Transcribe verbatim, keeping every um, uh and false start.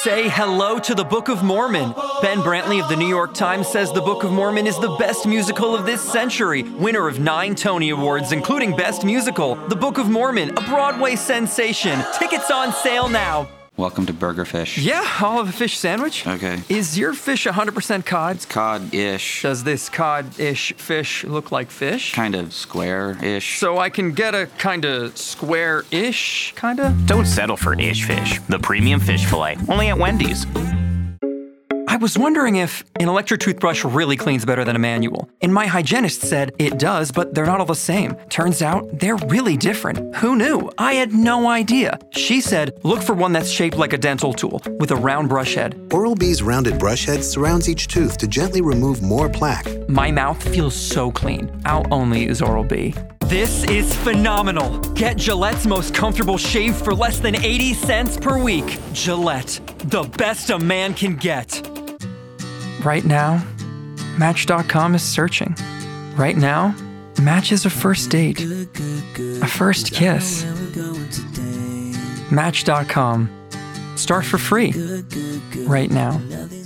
Say hello to the Book of Mormon. Ben Brantley of the New York Times says the Book of Mormon is the best musical of this century, winner of nine Tony Awards, including Best Musical. The Book of Mormon, a Broadway sensation. Tickets on sale now. Welcome to Burger Fish. Yeah, I'll have a fish sandwich. Okay. Is your fish one hundred percent cod? It's cod-ish. Does this cod-ish fish look like fish? Kind of square-ish. So I can get a kind of square-ish, kind of? Don't settle for Ish Fish, the premium fish fillet, only at Wendy's. I was wondering if an electric toothbrush really cleans better than a manual. And my hygienist said it does, but they're not all the same. Turns out they're really different. Who knew? I had no idea. She said, look for one that's shaped like a dental tool with a round brush head. Oral-B's rounded brush head surrounds each tooth to gently remove more plaque. My mouth feels so clean. I'll only use Oral-B. This is phenomenal. Get Gillette's most comfortable shave for less than eighty cents per week. Gillette, the best a man can get. Right now, Match dot com is searching. Right now, Match is a first date, a first kiss. Match dot com. Start for free right now.